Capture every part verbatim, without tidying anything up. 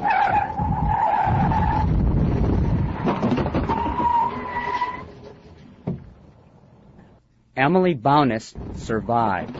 Emily Bowness survived.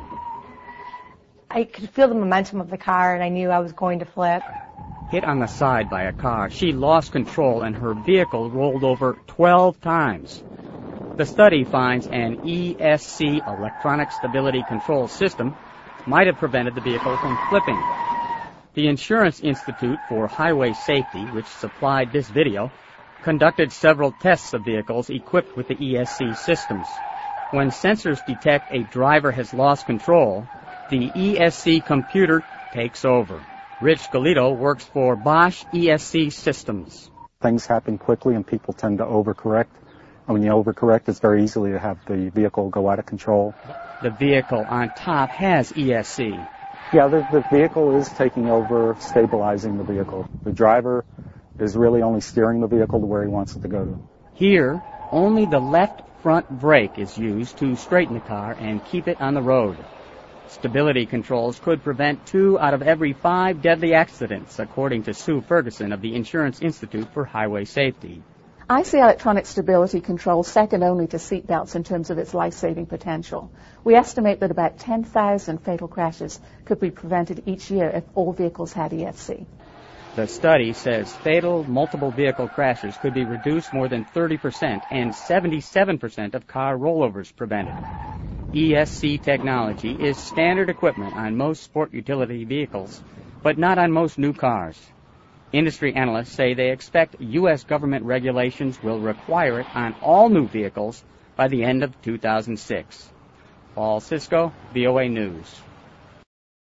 I could feel the momentum of the car, and I knew I was going to flip. Hit on the side by a car, she lost control and her vehicle rolled over twelve times. The study finds an E S C, electronic stability control system, might have prevented the vehicle from flipping. The Insurance Institute for Highway Safety, which supplied this video, conducted several tests of vehicles equipped with the E S C systems. When sensors detect a driver has lost control, the E S C computer takes over. Rich Galito works for Bosch E S C Systems. Things happen quickly and people tend to overcorrect. And when you overcorrect, it's very easy to have the vehicle go out of control. The vehicle on top has E S C. Yeah, the, the vehicle is taking over, stabilizing the vehicle. The driver is really only steering the vehicle to where he wants it to go to. Here, only the left front brake is used to straighten the car and keep it on the road. Stability controls could prevent two out of every five deadly accidents, according to Sue Ferguson of the Insurance Institute for Highway Safety. I see electronic stability control second only to seat belts in terms of its life-saving potential. We estimate that about ten thousand fatal crashes could be prevented each year if all vehicles had E S C. The study says fatal multiple vehicle crashes could be reduced more than thirty percent and seventy-seven percent of car rollovers prevented. E S C technology is standard equipment on most sport utility vehicles, but not on most new cars. Industry analysts say they expect U S government regulations will require it on all new vehicles by the end of two thousand six. Paul Cisco, V O A News.